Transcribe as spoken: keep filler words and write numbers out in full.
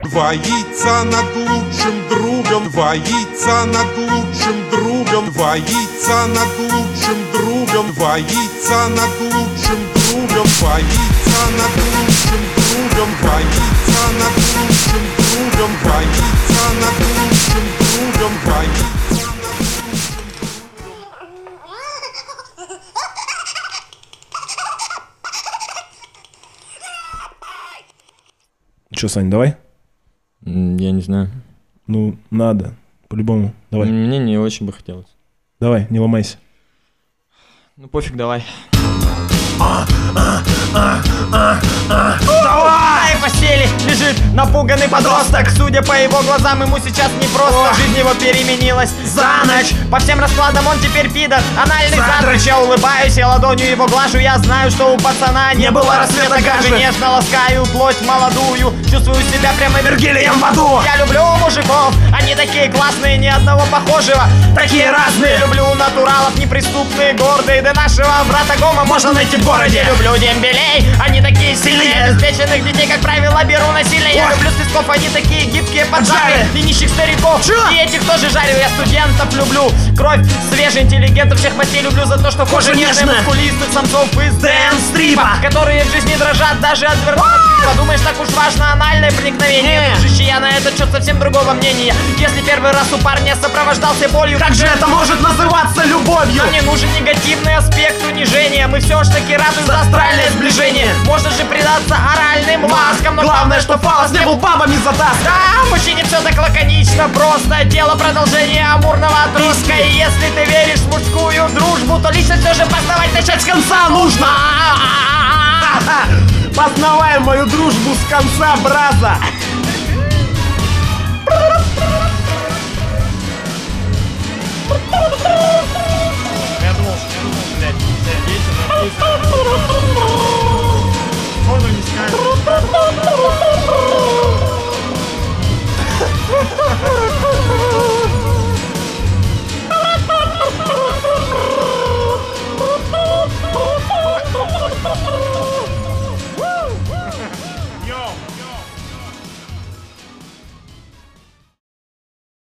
Два яйца над лучшим другом, два яйца над лучшим другом, два яйца над лучшим другом, два яйца над лучшим другом, два яйца над лучшим другом, два яйца над лучшим другом, два яйца над лучшим другом, два яйца над лучшим другом. Че, Сань, давай? Я не знаю. Ну, надо. По-любому. Давай. Мне не очень бы хотелось. Давай, не ломайся. Ну пофиг, давай. Давай! В постели лежит напуганный подросток. Судя по его глазам, ему сейчас непросто. Жизнь его переменилась за ночь. По всем раскладам он теперь пидор, анальный задрыч. Я улыбаюсь, я ладонью его глажу. Я знаю, что у пацана не было рассвета гажи. Нежно ласкаю плоть молодую, чувствую себя прямо Вергилием в аду. Я люблю мужиков, они такие классные, ни одного похожего. Такие разные. Люблю натуралов, неприступные, гордые. До нашего брата Гома можно найти в городе. Люблю дембелей, они такие сильные. Обеспеченных детей, как правило, беру насильно. Я люблю списков, они такие гибкие, поджары. И нищих стариков, и этих тоже жарю. Я студентов люблю, кровь свежих интеллигентов. Всех мастей люблю за то, что кожа нежная. Мускулистых самцов из дэнс-стрипа, которые в жизни дрожат даже от верховного. Подумаешь, так уж важно анальное проникновение. Дружище, я на этот счет совсем другого мнения. Если первый раз у парня сопровождался болью, как же это может называться любовью? Нам не нужен негативный аспект унижения. Мы все ж таки рады за астральное сближение. Можно же предаться оральным ласкам, но главное, что фалос не был бабами затаскан. Да, мужчине все так лаконично, просто дело продолжения амурного отростка. И если ты веришь в мужскую дружбу, то лично все же познавать начать с конца нужно. Познавай мою дружбу с конца, браза.